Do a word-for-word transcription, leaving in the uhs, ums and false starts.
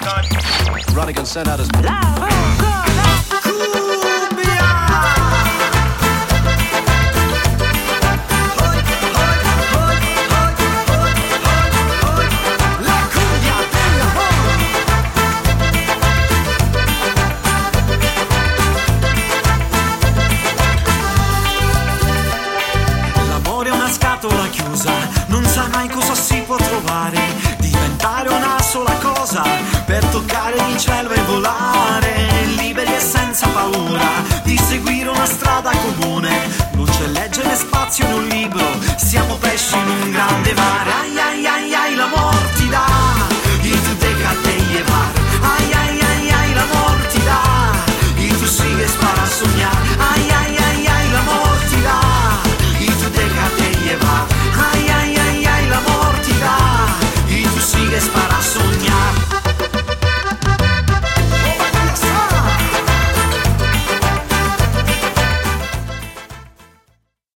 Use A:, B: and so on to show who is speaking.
A: Ronnie can send out his
B: non sa mai cosa si può trovare, diventare una sola cosa per toccare il cielo e volare, liberi e senza paura di seguire una strada comune. Non c'è legge né spazio in un libro, siamo pesci in un grande mare. Ai ai ai